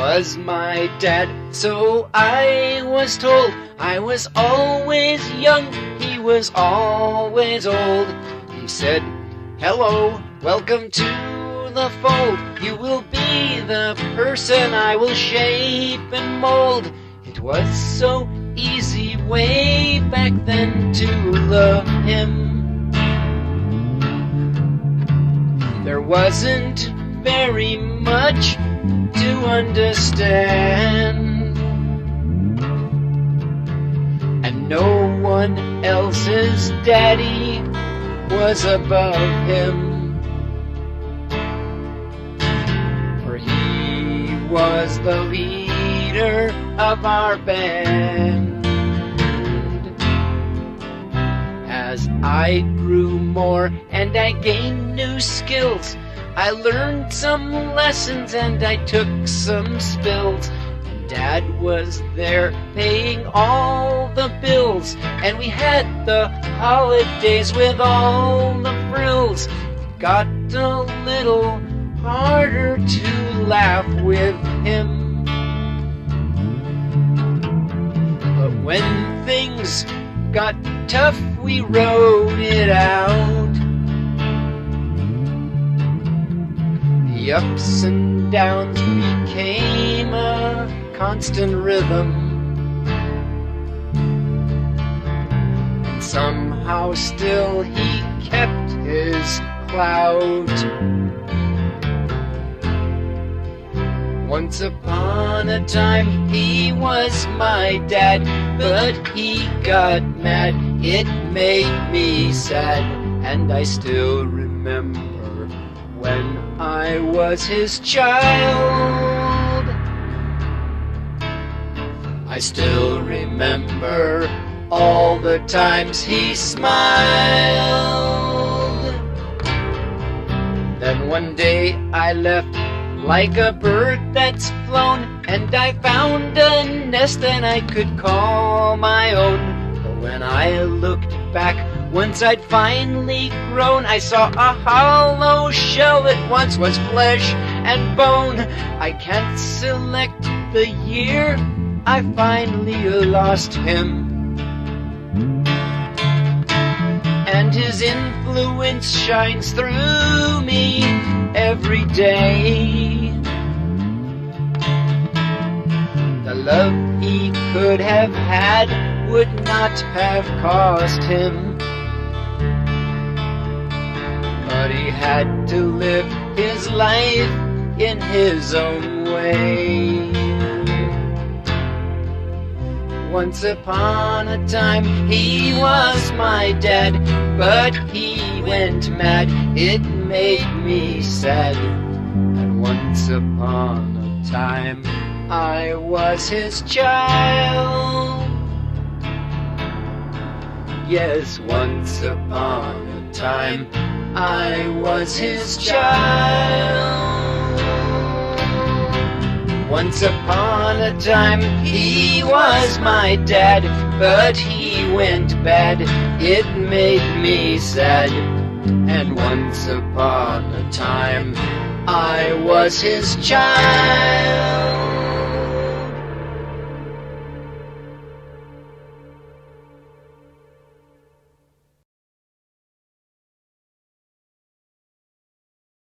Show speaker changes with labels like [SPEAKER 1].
[SPEAKER 1] was my dad, so I was told. I was always young, he was always old. He said, "Hello, welcome to the fold. You will be the person I will shape and mold." It was so easy way back then to love him. There wasn't very much to understand, and no one else's daddy was above him, for he was the leader of our band. As I grew more and I gained new skills, I learned some lessons and I took some spills. Dad was there paying all the bills, and we had the holidays with all the frills. It got a little harder to laugh with him, but when things got tough, we rode it out. The ups and downs became a constant rhythm, and somehow still he kept his clout. Once upon a time he was my dad, but he got mad. It made me sad, and I still remember when I was his child. I still remember all the times he smiled. Then one day I left like a bird that's flown, and I found a nest that I could call my own. But when I looked back, once I'd finally grown, I saw a hollow shell that once was flesh and bone. I can't select the year I finally lost him, and his influence shines through me every day. The love he could have had would not have caused him, but he had to live his life in his own way. Once upon a time he was my dad, but he went mad. It made me sad. And once upon a time I was his child. Yes, once upon a time I was his child. Once upon a time he was my dad, but he went bad. It made me sad. And once upon a time I was his child.